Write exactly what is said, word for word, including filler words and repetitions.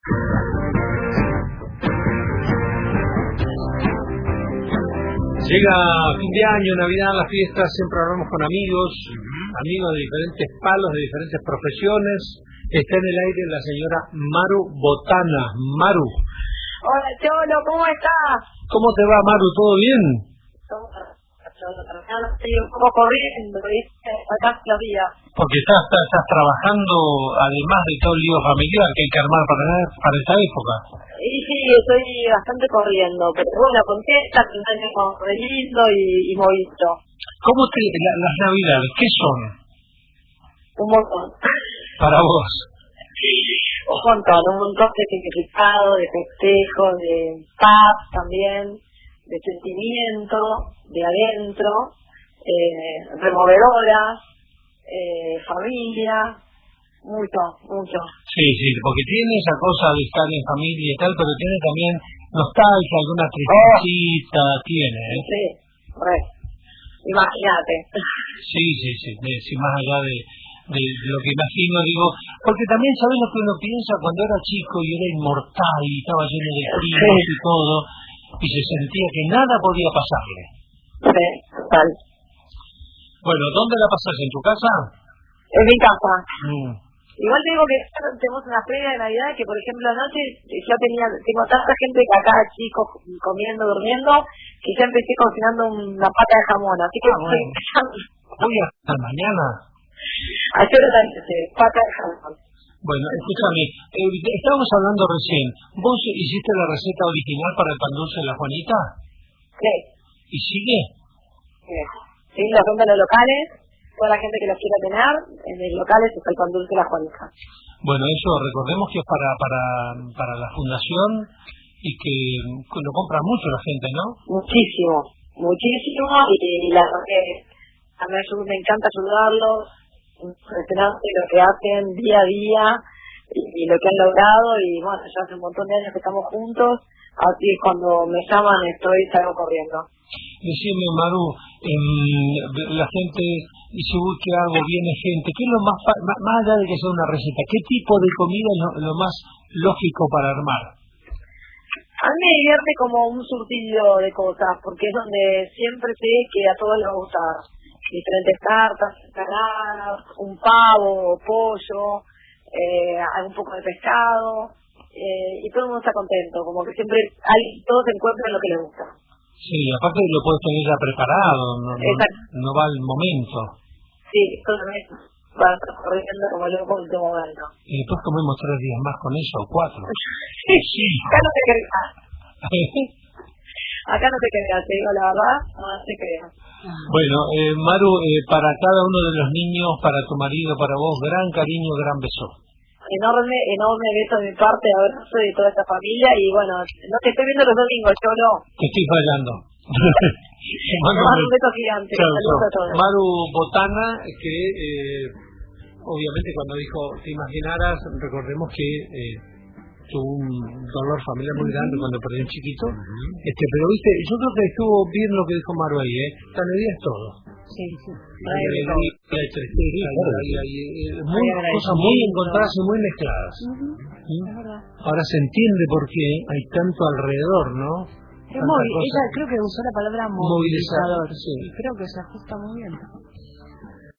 Llega fin de año, Navidad, las fiestas, siempre hablamos con amigos, uh-huh. amigos de diferentes palos, de diferentes profesiones. Está en el aire la señora Maru Botana. Maru. Hola, Cholo, ¿cómo estás? ¿Cómo te va, Maru? ¿Todo bien? Todo Cholo, estoy un poco corriendo, ¿viste? Acá los días. Porque estás, estás, estás trabajando, además de todo el lío familiar que hay que armar para, para esta época. Y sí, estoy bastante corriendo, pero bueno, contesta, que un año lindo y, y movido. ¿Cómo te, la, las Navidades, qué son? Un montón. Para vos. Un montón, un montón de significado, de festejo, de paz también, de sentimiento, de adentro, eh, removedoras, eh, familia, mucho, mucho. Sí, sí, porque tiene esa cosa de estar en familia y tal, pero tiene también nostalgia, alguna tristecita, oh. tiene, ¿eh? Sí, correcto. Imagínate. Sí, sí, sí, sí, más allá de, de lo que imagino, digo, porque también sabes lo que uno piensa cuando era chico y era inmortal y estaba lleno de primos sí. y todo, y se sentía que nada podía pasarle. Sí, total. Bueno, ¿dónde la pasas? ¿En tu casa? En mi casa. Mm. Igual te digo que tenemos una feria de Navidad que, por ejemplo, anoche ya tenía, tengo tanta gente que acá, chicos, comiendo, durmiendo, que ya empecé cocinando una pata de jamón, así que... Ah, bueno. Voy hasta mañana. Ayer la hice, pata de jamón. Bueno, escúchame, eh, estábamos hablando recién, ¿vos hiciste la receta original para el pan dulce de la Juanita? Sí. ¿Y sigue? Sí, sí, los venden en los locales. Toda la gente que los quiera tener, en los locales está el pan dulce de la Juanita. Bueno, eso recordemos que es para para para la fundación y que lo compra mucho la gente, ¿no? Muchísimo, muchísimo, y la verdad que a mí me encanta ayudarlos, impresionante lo que hacen día a día y, y lo que han logrado, y bueno, ya hace un montón de años que estamos juntos, así es cuando me llaman estoy salgo corriendo. Decime, Maru, eh, la gente, y si busque algo, viene gente, ¿qué es lo más, más, más allá de que sea una receta, qué tipo de comida es lo, lo más lógico para armar? A mí me divierte como un surtido de cosas, porque es donde siempre sé que a todos les va a gustar. Diferentes cartas, ensaladas, un pavo, pollo, eh, un poco de pescado, eh, y todo el mundo está contento, como que siempre hay, todos encuentran lo que les gusta. Sí, aparte lo puedes tener ya preparado, no, no, no va al momento. Sí, totalmente. Va a estar corriendo como loco en último momento. Y después comemos tres días más con eso, o cuatro. Sí, sí. Acá no te creas. Acá no te creas, te digo la verdad, no te creas. Bueno, eh, Maru, eh, para cada uno de los niños, para tu marido, para vos, gran cariño, gran beso. Enorme, enorme beso de mi parte, abrazo de toda esta familia, y bueno, no te estoy viendo los domingos, Cholo. Te estoy fallando. Mando un beso gigante. Chau, Saludos chau. a todos. Maru Botana, que eh, obviamente cuando dijo te imaginaras, recordemos que eh, tuvo un dolor familiar muy grande uh-huh. cuando perdió un chiquito, uh-huh. este, pero viste, yo creo que estuvo bien lo que dijo Maru ahí, ¿eh? La alegría es todo. Sí, sí. Hay alegría, hay tristeza, hay, hay, hay muy, cosas muy encontradas y muy mezcladas. Uh-huh. ¿Sí? Ahora se entiende por qué hay tanto alrededor, ¿no? Es móvil, ella creo que usó la palabra movilizador, movilizador, sí. y creo que se ajusta muy bien.